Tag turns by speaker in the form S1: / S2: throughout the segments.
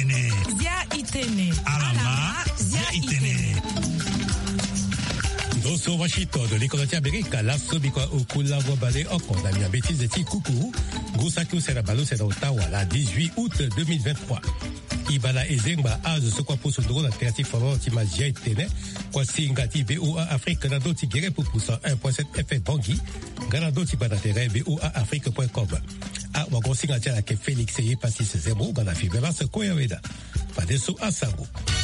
S1: itene. Alama zia itene.
S2: Doso Washington de l'école d'Amérique, la Sobikwa Okula Wabale Okon, la bêtise de Tikoukou, Gousaku Serabalo c'est Ottawa, la 18 août 2023. Ibala Ezengba Az Sokwa Posondro, la créative favor Tima Zia itene, kwa Singati BOA Afrique, Ganado Tigere pour poussant 1.7 FM Bangui, Ganado Tibanatere BOA Afrique.com. A Wagon Singatia la ke Félix Eye Passis Zemo, Gana Fibera se Koyaweda, Padeso Asango.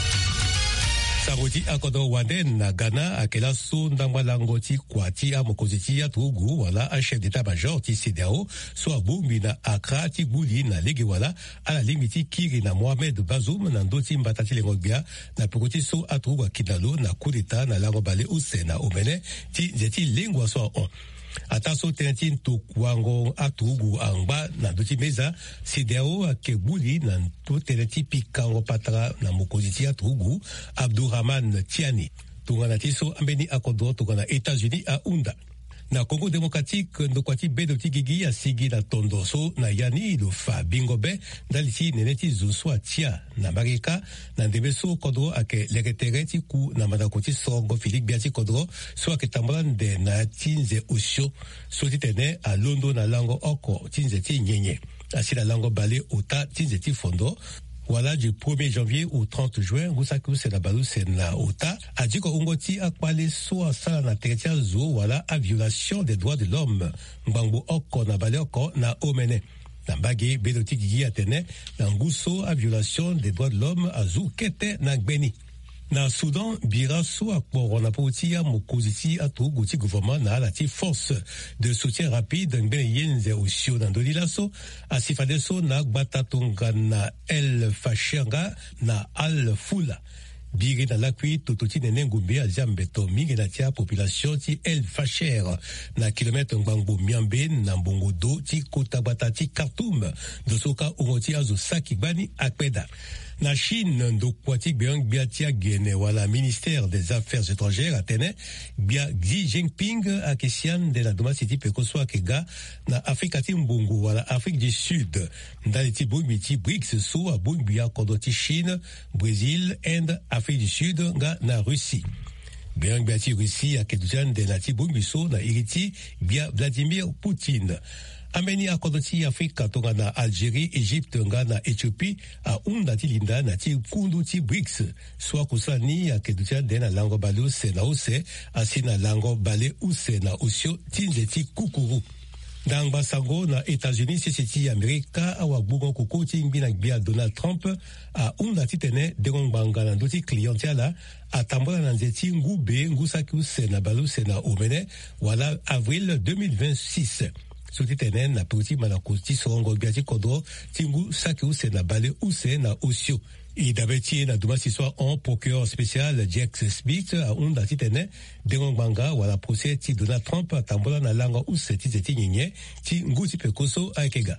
S2: Saroti akodo waden na Ghana akela so ndangwa langoti kwati amokoziti ya Togo wala a chef d'état-major ti CEDEAO so abumbi na Accra ti buli na lege wala a la limiti kiri na Mohamed Bazoum na ndoti mbatati lengobia na pekoti so a Togo akidalo na coup d'état na langobale use na omene ti zeti lengwa so on. Ataso tentin to kwango atugu angba na doti meza CEDEAO akebuli na to teneti pikango patra na mokoziti atugu Abdourahmane Tiani tungana tiso ambeni akodo tungana États-Unis a unda na Congo démocratique ndokwati bedoti gigi ya sigi na tondoso na yani lo fa bingobe daliti neneti zuswa tia na marika na ndebeso kodro ake legetereti ku na madakoti songo Philippe Biati kodro so ake tambrande na tinze usho so titene a londo na lango oko tinze ti nyenye asila lango bale ota tinze ti fondo. Voilà, du 1er janvier au 30 juin, Gusaku Senabalu Sena Ota a dit qu'Ongoti a kwale so asala na teretia zo wala a violation des droits de l'homme. Mbangbo oko na bale oko na omene. Na bagi bedoti gigi atene na nguso a violation des droits de l'homme a zo kete na gbeni. Na Soudan, bira so akporo na pouti ya mokoziti atu gouti gouvernement na alati force de soutien rapide ngene yenze usio na ndolilaso asifadeso na gbatatonga na El Fashenga na Al Fula. Biri na lakwi tototi nene ngumbe a Zambeto mingi na tia population ti El Fasher na kilometre ngbango miambe na mbongo do ti kota batati Khartoum dosoka ongoti azo sakibani akpeda. Na Chine, ndo kwatik biang biatia gene wala ministère des affaires étrangères atene bia Xi Jinping a kesian de la domasiti pekoswa kega na Afrika ti mbongo wala Afrique du Sud ndali ti bugmi ti BRICS so a bugmi kodo ti Chine, Brésil, Inde, Afrique du Sud nga na Russie. Biang biati Russie a kedujan de na ti bugmi so na iriti bia Vladimir Poutine. Ameni akodoti Afrika tonga na Algérie, Égypte nga na Éthiopie a unda ti linda na ti kundu ti BRICS soit kusani a kedutia de na lango bale se na ose asi na lango bale use na osio tinze ti kukuru. Dans Basango na États-Unis c'est Amerika awa bugon kokoti mbina bia Donald Trump a unda ti tene derong banga na doti clientela a tambola na nzeti ngube ngusaki use na bale use na omene wala avril 2026. Soti tenen na peuti manakoti sorongo biati kodro tingu saki use na bale use na osio. I dabeti na dumasi soit en procureur spécial Jack Smith a unda titene derong banga wala procès ti Donald Trump tambola na langa use ti zeti nyenye ti nguti pekoso aikega.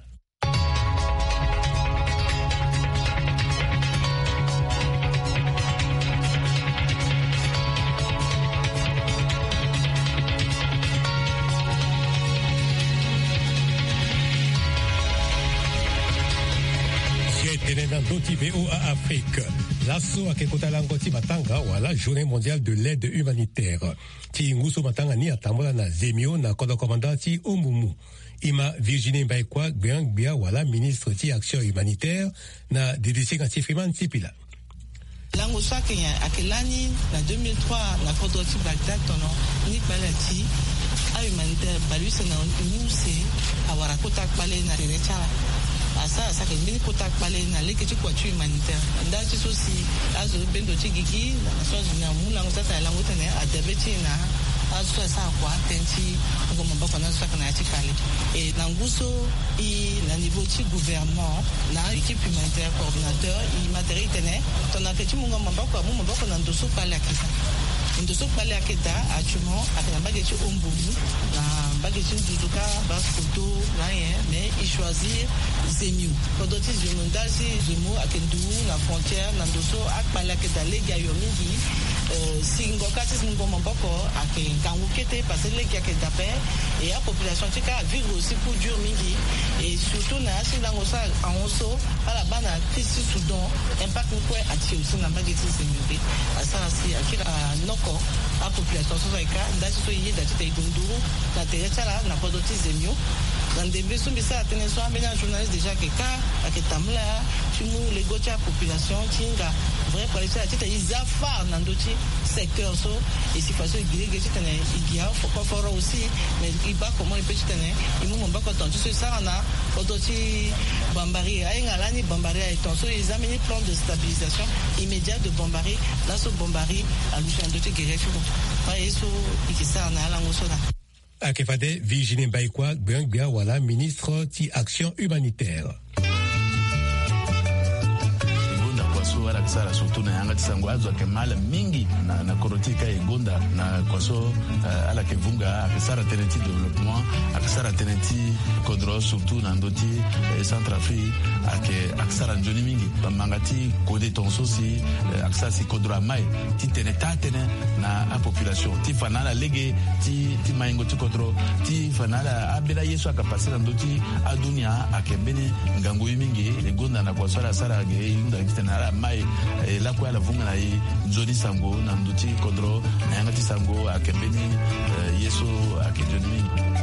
S2: Doti BOA Afrique. L'asso a kekota langoti matanga wala journée mondiale de l'aide humanitaire. Ti nguso matanga ni atambola na Zemio na kodo komandati Omumu. Ima Virginie Mbaikwa Gbia wala ministre ti action humanitaire na DDC ngati Freeman Tipila.
S3: Lango so Kenya akelani na 2003 na kodo ti Bagdad tono ni balati a humanitaire baluse na unuse awara kota kpale na rerecha asa ke mbini kota kpale na leke ti kwatu humanitaire nda ti so si azo bendo ti gigi na so na mulango tata lango tene adebeti na azo sa kwa tenti ngoma bako na so kana ti kale e na nguso i na niveau ti gouvernement na équipe humanitaire coordinateur i matériel tene tona ke ti ngoma bako na ndoso kale akisa ndoso kale aketa actuellement akena bageti ombumu na bageti nduduka baskoto rien mais il choisir Zemio kodoti Zemio ndazi Zemio akendu na frontière na ndoso akpala aketa lega yo mingi singokati ngombo boko ake ngangukete parce que les gars qui d'appel et la population qui a vivre aussi pour dur mingi et surtout na si dans ça en osso à la bana crise Soudan impact quoi ati aussi na bageti sembe ça c'est akira noko la population so ka ndati so yé dati te gunduru na teresa la na podoti zemio dans des besoins mais ça tenez so amena journaliste déjà que ka aketamla chimu les gocha population tinga vrai pour les ati te izafar na ndoti secteur so et si façon igirege tene igia faut fort aussi mais il va comment il peut tene il mou mbako tantu so ça na podoti bambari aingalani bambari et so ils amènent plan de stabilisation immédiat de bambari là so bambari à l'ouche ndoti guerre pas eso ikisa na la ngosona
S2: Akefade Virginie Baikwa Gbia wala ministre ti action humanitaire.
S4: Wala kisara surtout na yanga tisango azo ke mala mingi na korotika egonda na kwaso ala ke vunga akisara teneti développement akisara teneti kodro surtout na ndoti Centrafrique akisara njoni mingi bamangati kode tonso si akisara si kodro mai ti tenetane na a population ti fanala lege ti maingo ti kodro ti fanala abela yesu akapasira ndoti adunia akebeni ngango mingi egonda na kwaso ala sara ge inda kitana mai la kwa la vunga na yi nzoni sango na nduti kodro na yangati sango akembeni yeso akejoni.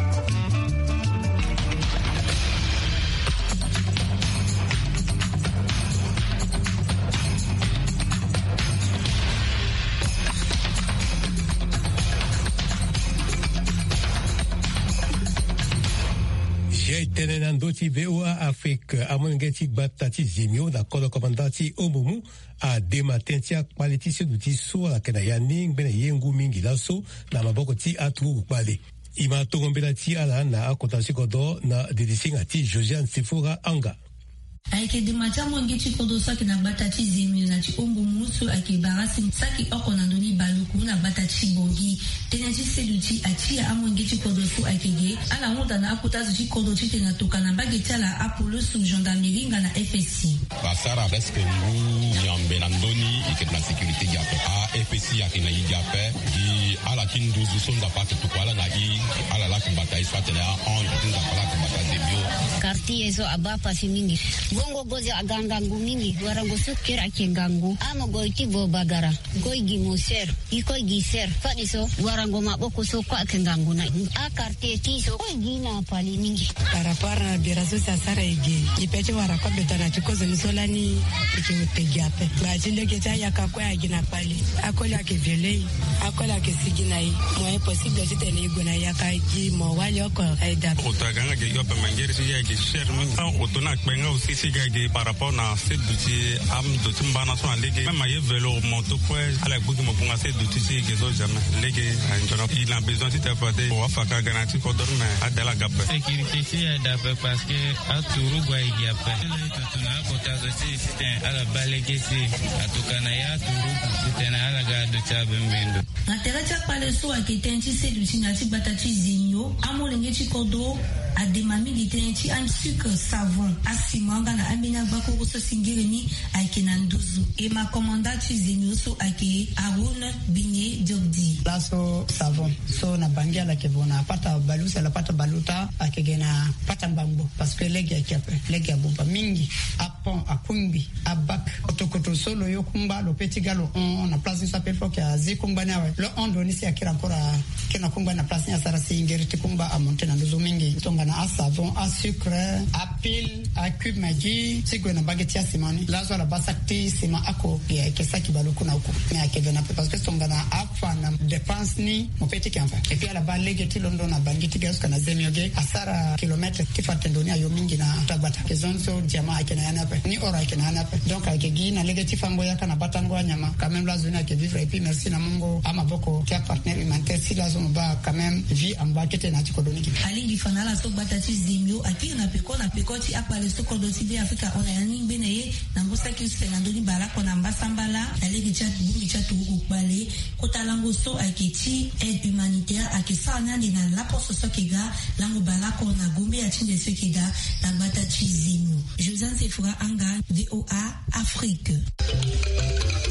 S2: Tenenandoti VOA Afrique amongeti batati zimio na kodo komandati omumu a dematentia quality duti so la kana yaning bena yengu mingi laso na maboko ti atu kwale ima togombela ti ala na akotasi kodo na dedisinga ti Josiane Sifura Anga
S5: Aike dematia mongeti kodo saki na batati zimio na ti omumu so ake barasi saki oko na ndoni baluku na batati bongi teneti seduti atia amongeti kodo fu akege ala honda na akutazo ti kodo ti tena toka na bageti ala apolo su gendarmerie nga na FSI
S6: basara beske ngu nyambe na ndoni ike na sécurité jape a FSI ake na yijape di ala kinduzu sonda pate tukwala na i ala la kumbata iswatele a on tunza pala kumbata debio
S7: quartier zo abapa si mingi gongo gozi agangangu mingi warango sukira ake ngangu ama goiti bo bagara goigi moser iko giser fadi so warango maboko so kwa ake ngangu na a quartier ti so goigi na pali mingi
S8: para birazo sasara ege ipeche warakwa betana chikozo nisolani ikiutegiape bajile kecha yakakwa agina pali akola ke violei akola ke siginai mo possible titele igona yakaji mo wali oko aida
S9: otaganga ke yopa mangere si yake share mingi otona kwenga aussi sigage par rapport na cette duty am de timbana so lege même ye vélo moto quoi ala bugi mo bunga cette duty si gezo jamais lege anjono il a besoin de t'apporter pour afaka garantie ko dorme adala gap
S10: sécurité si adapé parce que a turu gwa igi apé tuna ko tazo si système ala balege si atukana ya turu tena ala ga do chabembendo
S5: na teracha pale so akitenchi seduti na ti batati zinyo amolenge ti kodo ademami gitenchi an sucre savon asimanga na amina bako so singireni aikena nduzu e ma komandati zinyo so ake Arun Binye Jobdi
S8: laso savon so na bangia la kevona pata balusa la pata baluta akegena pata mbambo parce que legi akiape legi abumba mingi apon akumbi abak otokoto solo yokumba lo petit galo on a place ça peut que azikumba nawe lo on doni si akira kora kena kumba na place ya sara singiriti kumba amonte na nduzu mingi tonga na savon a sucre a pile a cube magi sigwe na baguette ya simani lazo la basakti sima ako ya kesaki baluku na uko mais akevena parce que tonga na afa na dépense ni mon petit campa et puis à la balege ti londo na bangiti gas kana zemioge asara kilomètre tifate ndoni ayo mingi na tabata kezonso jamaa akena yanape ni ora akena yanape donc akegi na lege tifango ya kana batango nyama quand même la zone ake vivre et puis merci na mungo ama boko tia partenaire humanitaire si la zone ba quand même vie en bas kete na tikodoniki
S5: alingi fanala so batati zimio akiri na pekoti apale so kodoti bi Afrika ona yani beneye na ngosa ki se na ndoni balako na mbasambala na lege chat bungi chat uko bale kotalango so aketi aide humanitaire akisa nani na la poso so kiga lango balako na gombe ya chinde so kiga na batati zimio Josiane Sifura Anga VOA Afrique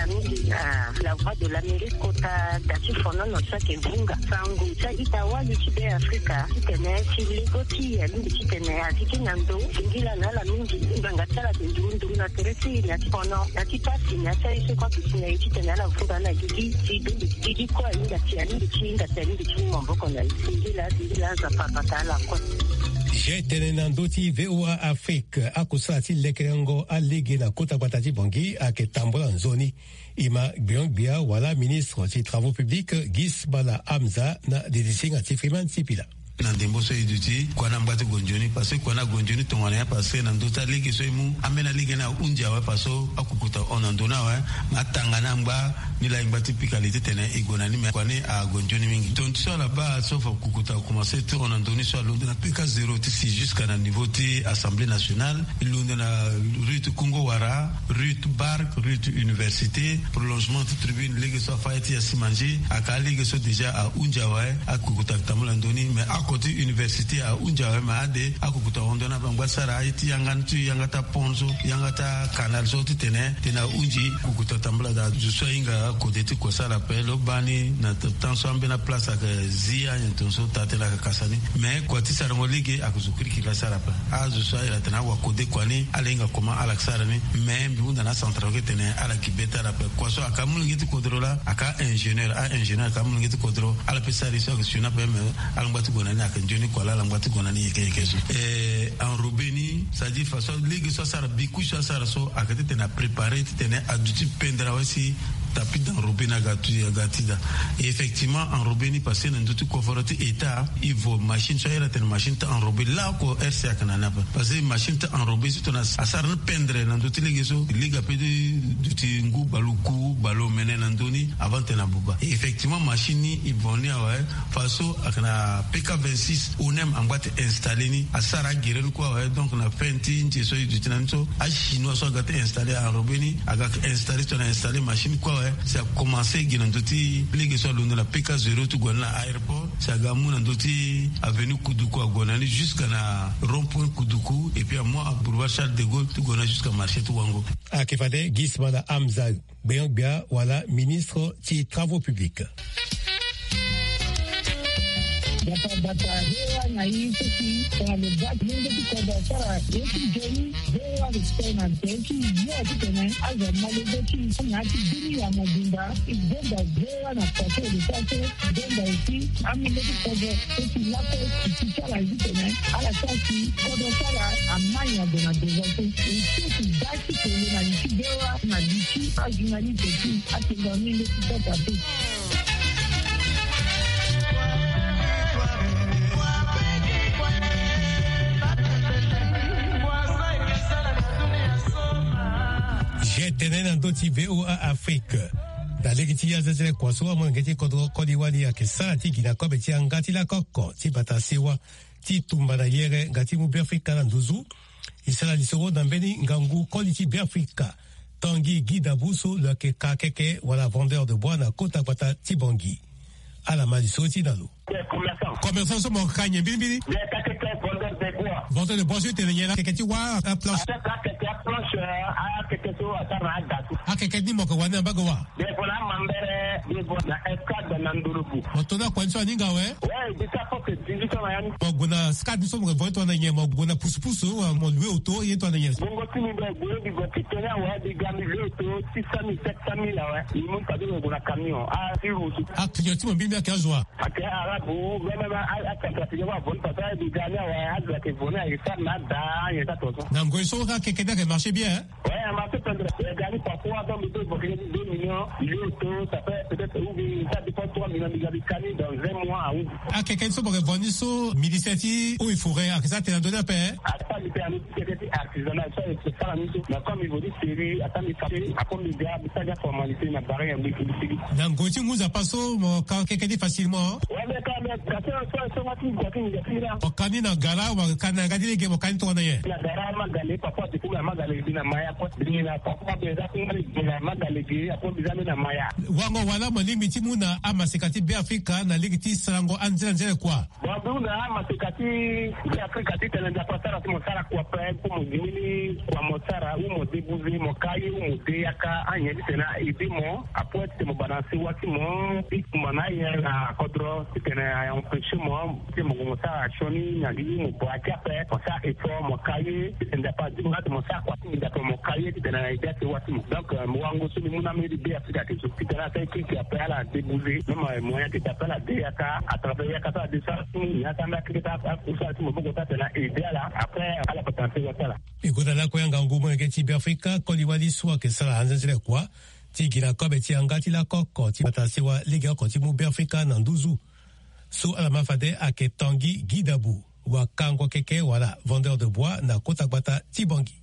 S11: la mingi la voix de l'Amérique kota dati fono no sake bunga sangu sa itawali chibe Afrika kitene chilegoti ya mingi kitene atiki nando ngila na la mingi nganga tsala ndundu na teresi ya fono ati pasi na sai kwa kitene kitene la vuga na gidi kwa inga tiani chinga tani chimombo kona ngila za papa la kwa
S2: Jetene nandoti VOA Afrique akusati lekerengo alege na kota batati bongi aketambola nzoni ima Biangbia wala ministre des travaux publics Gisbala Hamza na dedisinga Tifriman Sipila.
S12: na ndembo so iduti kwana mbati gonjoni parce kwana gonjoni tongwana ya parce na ndota ligi so imu amena ligi na unja wa paso akukuta onandona wa matangana mba nila mbati pikalite tene igona ni kwane a gonjoni mingi donc so la base sauf akukuta commencer tout onandoni so l'onde na pk 0 tisi jusqu'à na niveau ti assemblée nationale l'onde na rue Congo Wara rue Bark rue université prolongement de tribune ligi so faiti ya simanji aka ligi so déjà a unja wa akukuta tamula ndoni mais côté université à Unjawe maade akukuta ondona bangwasara aiti yangata ponzo yangata canal so tene unji kukuta tambula da juswa inga côté ti kosala pelo bani na tanso ambena place ak zia ntonso tatela kasani mais kwa ti sarango ligue akuzukiri kila sara pa juswa ila tena wa kode kwani alenga koma alaksara ni mais mbunda na central ke tene ala kibeta la pa kwa so akamulingiti kodrola aka ingénieur akamulingiti kodro ala pesari so que suna pa alangwati gona akanjoni kwala langwati gona ni yekezo enrobeni ça dit façon ligue so sara biku so sara so akate tena préparer tena aduti pendra aussi tapis d'enrobé na gatida et effectivement enrobé ni passé dans tout conforté état il faut machine so era ten machine ta enrobé là ko RCA kanana parce que machine ta enrobé si tona asar na pendre dans tout ligue so liga pedi duti ngu baluku balo menen ndoni avant tena buba et effectivement machine ni il voni ouais façon akana PK26 onem ambate installé ni asara guerre quoi ouais donc na fenti nti so duti nanto a chinois so gate installé enrobé ni aga installé tona installé machine quoi ça a commencé Ginandoti, les gens de la PK0 tout à l'aéroport, ça a gamou Nandoti avenue Koudoukou à Gonani jusqu'à la rond-point Koudoukou et puis à moi à boulevard Charles de Gaulle tout Gonani jusqu'à marché tout Wango.
S2: À Kefade, Gisbala Hamza Biangbia, voilà ministre des travaux publics.
S13: Data hewa na hii sisi wanabaki ndio kwa sara yetu jeni hewa tena teki yote tena aza malebeki na kidini ya mabunda igenda hewa na pato lisate genda isi amileki kwa sisi lapo kichara hizi tena ala sasi kwa sara amanya dona devote sisi daki tena na hewa na dishi ajinali teki atingamile kitata tu.
S2: Jetene nandoti VOA Afrique. Dalekiti ya zezele kwa suwa mwengeti kodi wali ya kesati gina kobe ti angati la koko ti batasewa ti tumbana yere ngati mu Biafrika na nduzu. Isala lisoro nambeni ngangu kodi ti Biafrika. Tangi Guida Buso le kakeke wala vendeur de bois na kota bata ti bongi. Ala maliso ti nalo. Commerçant so mo kanye bili. Vendeur de bois sur tenye keketi wa a planche. Keke ni moko wana bagawa.
S14: Depola mambere na escad na ndurubu.
S2: Motona kwanso ninga we?
S14: Ouais, bisa poke division ya.
S2: Moguna skad so mo voito na nyema moguna pusu mo lwe auto yeto na nyema.
S14: Bongo tini be gwe di go kitenya wa di gami le auto 600 700 la we. Imun kadu go na camion. Sirusu.
S2: Klienti mo bimia ka joa.
S14: Ake arabu goma akakati wa bon pata di gami wa azwa ke bona isa na da yeta toto.
S2: Na ngoiso ka keke da marché bien.
S14: Ouais, marché tendre gami parfois dans le 2 millions, ça fait peut-être ça dépend 3 millions de dans un mois à août.
S2: Ah, quelqu'un qui va venir sur Miliceti où il faudrait que ça te donne un peu.
S14: À pas le permis de artisanal, ça c'est ça la mission. Mais comme il veut dire série, attends il fait à comme il y a ça formalité na barrière en publicité.
S2: Donc Gauthier nous a passé quand quelqu'un facilement.
S14: Ouais, mais quand ça va tout Gauthier il est là.
S2: Quand il na gala ou quand na gadi les gars quand on est.
S14: La gala ma galé parfois tu peux ma galé dina maya quoi dina parfois bien ngari na madalege apo bizame na maya
S2: wango wala malimbi timuna amasekati be Afrika na ligiti sango anzela kwa
S14: babuna amasekati be Afrika titana da pasara mosara kwa kwa mudini kwa mosara umo debuzi mokai umo deyaka anyeli tena idimo apo temo balansi watimo ikumana ya na kodro tena ya onfeshimo temo mosara shoni na limu kwa kape posa eto mokai tenda pa dinga mosara kwa tinda to mokai tena idate watimo donc mwango suni muna meri be Afrika ke tena sai kiki apela à débouler, même moyen qui t'appelle à DAK, à travers YAK, à des sortes, il y a un mec qui t'a aidé après à la potentielle.
S2: Et quand la Koyanga Ngoumo et Tibi Africa, Koliwali soit que ça a un quoi, Tigila Kobe Tiangati la Koko, Tibatasewa, Liga Kotimu Africa, Nanduzu. So à la Mafade à Ketangi, Guidabou, ou à Kango Keke, voilà, vendeur de bois, na Kotagbata, Tibangi.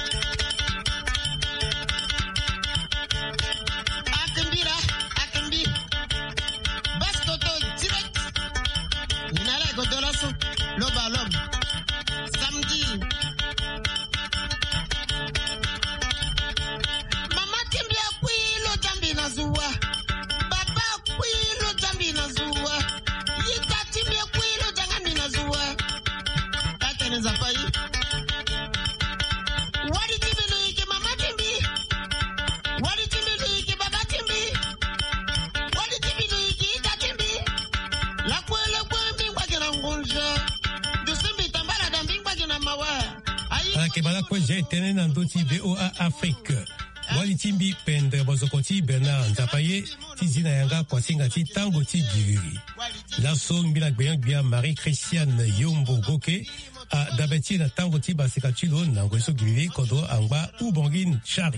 S2: J'ai été dans d'autres VOA Afrique. Walitimbi Pendre Bozokoti Bernard Nzapaye, Tizina Yanga Kwasingati Tango Tigiri. La song Bilagbiang Marie-Christiane Yombo Goke, a Dabeti na Tango Tiba Sekatulo, Nangoso Giri, Kodo Angba, Ubongin Chari.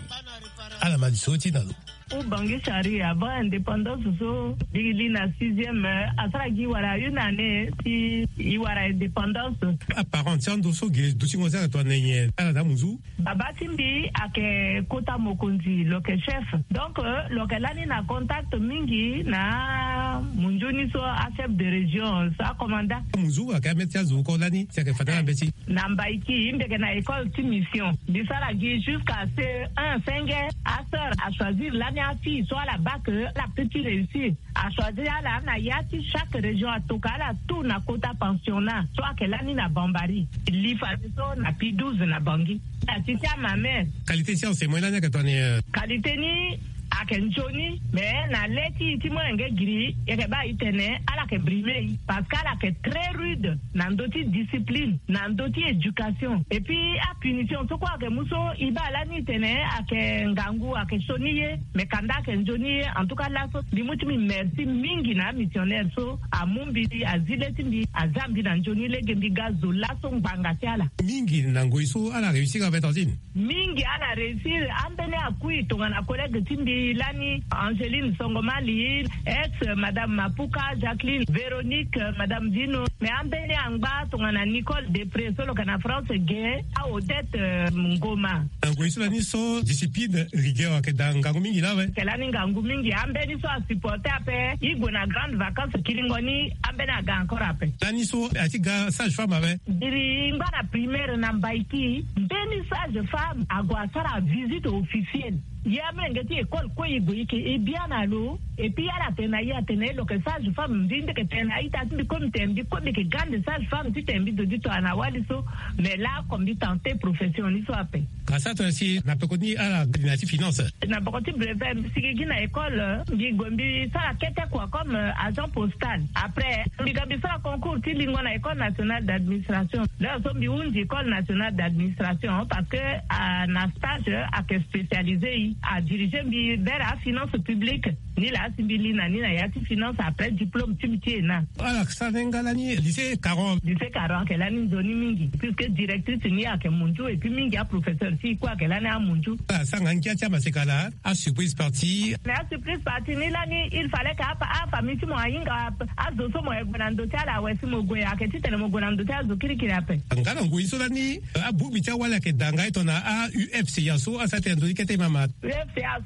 S2: À la Madisoti Nalo.
S15: Au Bangui Chari, avant indépendance, il na 6e, à Giwara, une année, si Iwara indépendance.
S2: Apparent, tiens, Dosso, Doucimosa, à toi, Nenye, à la Damouzou.
S15: Baba Timbi, à Kota Mokonzi, le chef. Donc, le Lani na contact Mingi, na Munjuni, so, à chef de région, ça, commandant.
S2: Mouzou, à Kametia Zouko, Lani, c'est que Fatala Betty.
S15: Nambaiki, il na école de mission. Bissalagi, jusqu'à C1, 5 à sœur, à choisir l'année. Fille, soit la bac, la petite réussite, à choisir la Nayati, chaque région à Tokala, tout na quota pensionnat, soit que l'année na Bambari, l'IFASO na P12 na Bangui. La tita ma mère.
S2: Qualité science, c'est moi là que tu es.
S15: Qualité ni. Akenjoni mais na leti timo nge gri yeke ba itene ala ke brime parce qu'ala ke très rude nandoti discipline nandoti éducation et puis à punition so quoi que muso iba la ni tene ake ngangu ake soniye mais kanda ke njoni en tout cas là so dimutimi merci mingi na missionnaire so a mumbidi a ziletimbi a zambi na njoni lege mbiga zo la so nganga tiala
S2: mingi nango iso ala réussir avec Tantine
S15: mingi ala réussir ambene akui tongana collègue timbi Lani, Angéline Songomali, ex Madame Mapuka, Jacqueline, Véronique, Madame Dino, mais en Bénin, en bas, on a Nicole Després, solo qu'en France, gay, à Odette Ngoma.
S2: Ngoi Lani, so discipline, rigueur, que dans Gangumingi, là, ouais.
S15: Kelani Gangumingi, en Bénin, so a supporté après, il y a une grande vacances, Kilingoni, en Bénin, encore après.
S2: Lani, so, a ti ga sage-femme, ouais.
S15: Diri, la primaire, Nambaiki, Bénin, sage-femme, a Guassara, visite officielle. Il y a même une école et bien à l'eau, et puis à la tenaille, à tenir le sage-femme, dit que tenaille, t'as dit comme t'aimes, comme que grande sage-femme, tu t'aimes de dire à Nawaliso, mais là, comme dit tenter professionnel, soit paix.
S2: Grâce à toi aussi, n'a pas connu à la dynastie finance.
S15: N'a pas connu, si quelqu'un à l'école, dit Gombi, ça la quête quoi, comme agent postal. Après, Bigabi, ça concours, tu l'as à l'école nationale d'administration. Là, on dit une école nationale d'administration, parce que, à un stage, à que spécialisé, à diriger vers la finance publique ni la simbilina ni la yati finance après diplôme timitiena
S2: alors ça venga l'année lycée 40
S15: que l'année zoni mingi puisque directrice ni à que munju et puis mingi a professeur si quoi que l'année à munju
S2: ça ngangia tia masekala a surprise partie
S15: mais a surprise partie ni l'année il fallait qu'à famille mo ainga a zoso mo egonando tia la wesi mo goya que ti tele mo gonando tia zokiri kiri ape
S2: ngana ngoi so lani a bubi tia wala ke danga itona a UFC yaso a certain do ikete mama
S15: UFC yaso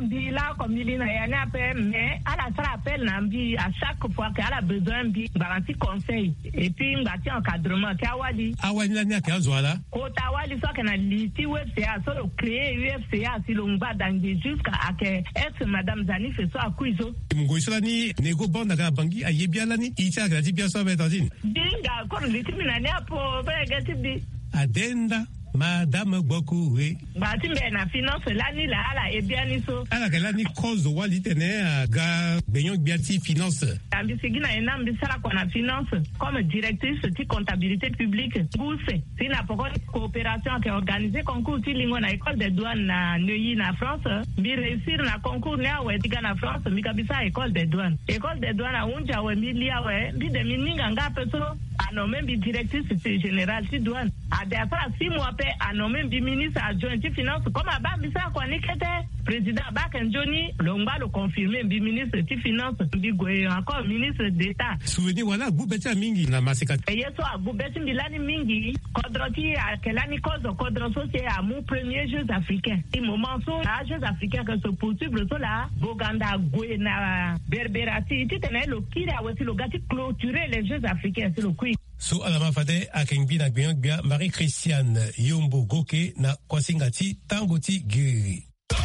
S15: mbi là comme il n'a rien appelé mais à la sera appel nambi à chaque fois qu'elle a besoin de garantie conseil et puis ngati encadrement kawali
S2: awali la nya ka zwala
S15: ko tawali so kana liti UFCA so créer UFCA si longba dangi jusqu'à que ex madame Zani fait ça akuizo
S2: mgoisla ni nego bonda ga bangi ayebiala ni icha ga dibia so betazini
S15: dinga ko litimina ne apo vega tibi
S2: adenda Madame Bokoué.
S15: Batimbe na finance lani la ala ebiani so.
S2: Ala kelani cause wali tene ga benyon biati finance.
S15: Ambi sigina enambi sala kwa na finance comme directrice de comptabilité publique. Gouse, c'est na poko coopération qui organisé concours ti lingo na école de douane na Neuilly na France. Bi réussir na concours na we tiga na France mi kabisa école de douane. École de douane a unja we milia we bi de mininga ngape so. Ano même bi directrice générale ti douane. A de après 6 mois a nommé le ministre adjoint des finances comme Abba Bisa Kwanikete, président Bakenjoni, l'Ongba le confirmé, le ministre des finances, encore ministre d'État.
S2: Souvenez, voilà, Boubeti Mingi, la massacre.
S15: Et yeso a Boubeti Milani Mingi, Kodroti a Kelani Kozo, Kodroso, c'est à mon premier Jeux africains. Et moment so, à Jeux africains que se poursuivre, so là, Boganda, Gwena, Berberati, tu tenais le Kira, aussi le gâti clôturer les Jeux africains, c'est le quiz.
S2: So alama fade akengbi na gbeyangbia Marie-Christiane Yombo Goke na kwasingati tangoti giri.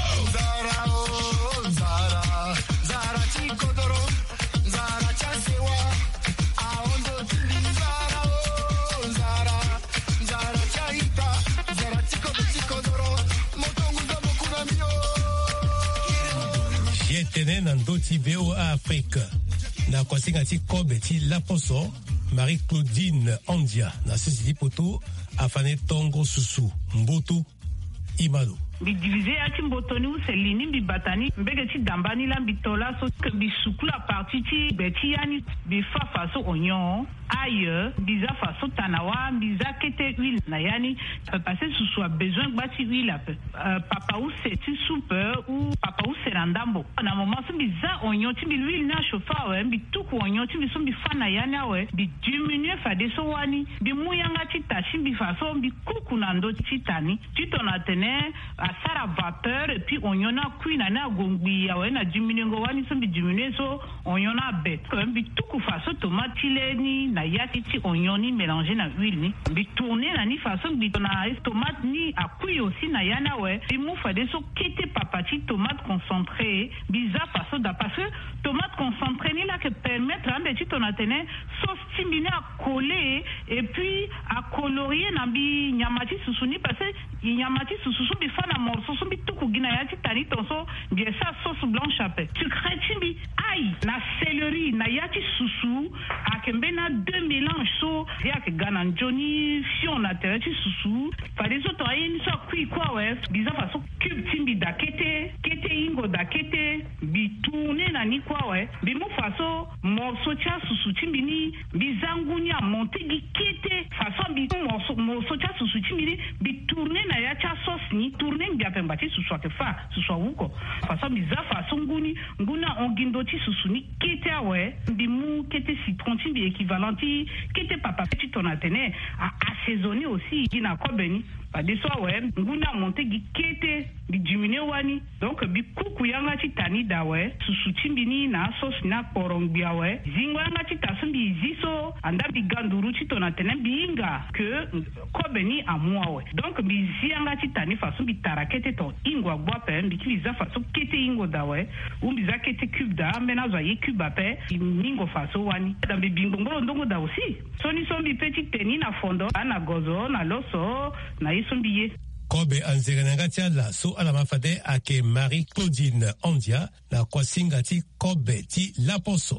S2: Jetene nandoti VOA Afrique na kwasingati kobeti laposo Marie-Claudine Andia na sisi poto afane tongo susu mboto imalo
S16: bi diviser ati mbotoni uselini bi batani mbege ti dambani la bitola so que bi sukula parti ti beti yani bi fa faso onyon ailleurs biza faso tanawa biza kete huile na yani passer sous soit besoin bati huile papa ou c'est soupe ou papa ou c'est randambo na moment so biza onyon ti bi huile na chauffa ouais bi tuku onyon ti bi so bi fa na yani ouais bi diminuer fa de so wani bi muyanga ti tashi bi faso bi kuku na ndo ti tani ti tona tene à sara vapeur et puis on y en a cuit na gongbi ya na diminuer ngo wani so bi diminuer so on y en a bet comme bi tout façon tomate ni na yati ti oignon ni mélanger na huile ni bi tourner na ni façon bi na tomate ni a cuit aussi na yana ouais bi mou fa de so kete papati tomate concentré biza façon da parce que tomate concentré ni là que permettre un petit on a tene sauce timine à coller et puis à colorier na bi nyamati susuni parce que nyamati susu bi fa na morceau so bi tuku gina yati tani tonso bien ça sauce blanche apé sucré timbi aïe na céleri na yati susu akembe na deux mélanges so ya ke gana Johnny si on a tereti susu fa des autres aïe so kui quoi ouais biza façon cube timbi da kete ingo da kete bi tourner na ni quoi ouais bi mo façon morceau tia susu timbi ni bizangunya monter gi kete façon bi morceau tia susu timbi bi tourner na ya tia sauce ni tourner bien pembati susu ke fa susu uko façon biza façon nguna ongindoti susu ni kete ouais bi mu kete citron timbi équivalent kete papa petit on a tene à assaisonner aussi gina kobeni pas de soi ouais nguna monter gi kete bi diminuer wani donc bi kuku yanga ti tani da ouais susu timbi ni na sauce na korongbia ouais zingo yanga ti tasumbi ziso anda bi ganduru ti on a tene binga que kobeni à moi ouais donc bi zianga ti tani façon bi tarakete to ingwa gwa pe bi ki za façon kete ingo da ouais ou bi za kete cube da mena zo ye cube ape ningo façon wani da bi bingo ndongo da aussi soni sombi petit teni na fondo na gozo na loso na isombiye
S2: kobe anzeranga tiala so ala mafade ake Marie-Claudine Andia na kwasingati kobe ti laposo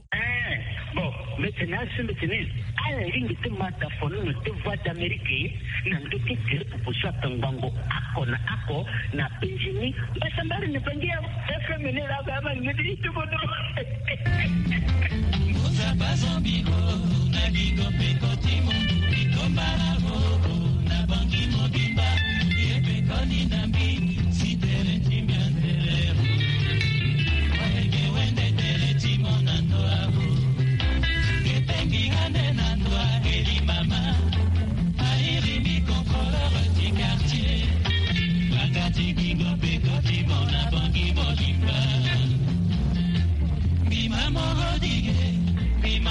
S17: bon maintenant ala ringi te mata fono no te voix d'Amérique na ndoki te pour so tangango ako na penjini basambari ne pangia FM ne la ba ngidi to bodo Oza bazambiko na digo pekotimo ikomaravo na bangi mobimba yepekoni nambi sitere timyantere wege wende tere timonando avo kepengi hande nando ageli mama airi mi contrôleur du quartier Bagati bingo pekotimo na bangi mobimba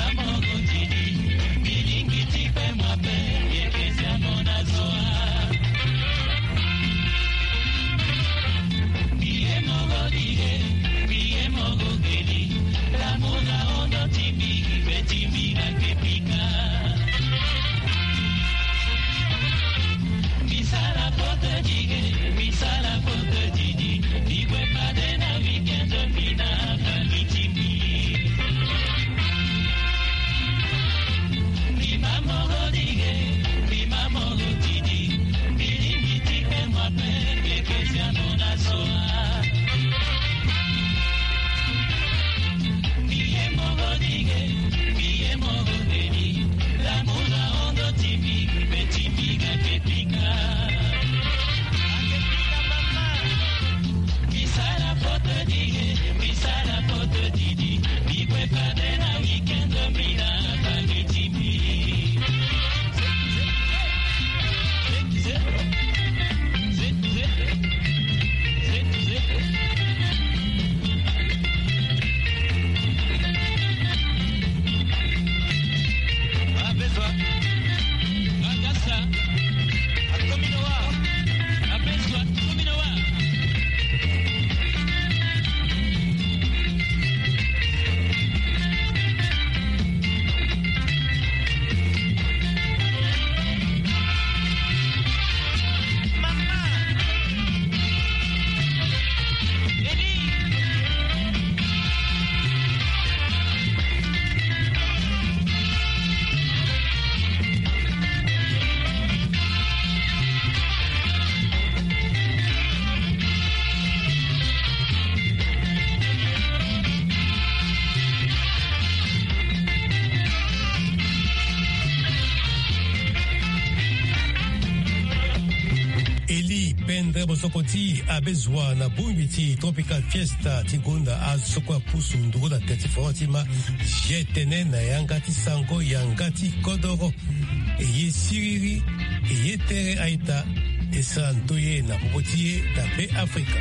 S2: Bosokoti abezwa na bumbiti tropical fiesta tigunda azokwa pusu ndura teti fatima jetene na yangati sango yangati kodoro eye siriri eye tere aita esantoye na popotiye na pe Afrika.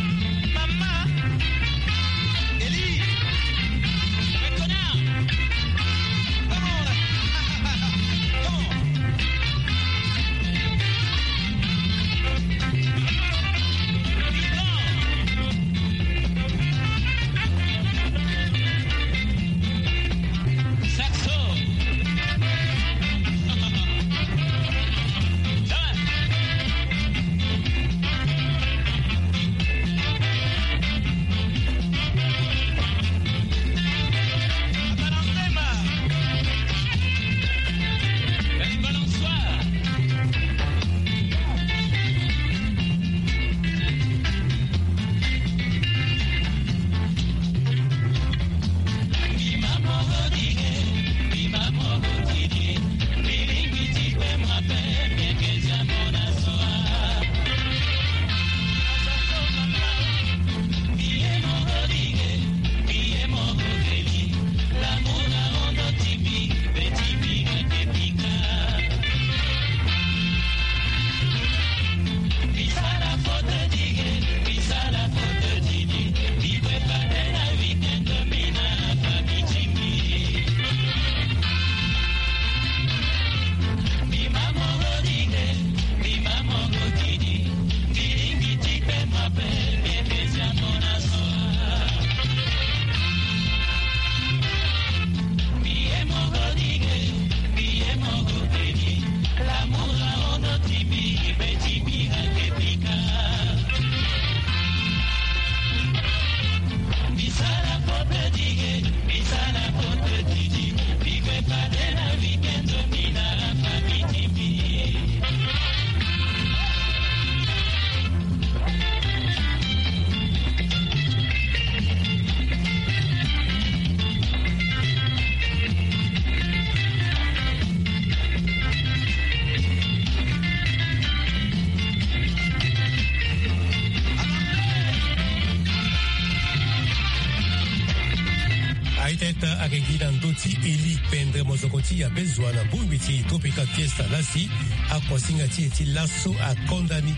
S2: Aiteta akekila ndoti eli pendre mozokoti ya bezwa na bumbiti tropical fiesta lasi akwasinga ti eti laso akondani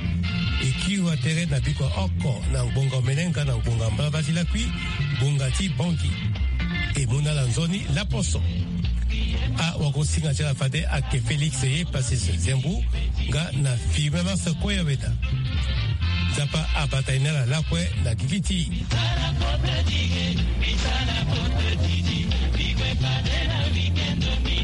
S2: ekiwa tere na bikwa oko na ngbonga menenga na ngbonga mbala batila kui bunga ti bonki emuna la nzoni la poso a wakosinga jela fade ake Felix ye pasise zembu nga na firme masa koya weta zapa abatainela lakwe na kikiti
S18: Sana pote didi, bigwe padena weekendo mi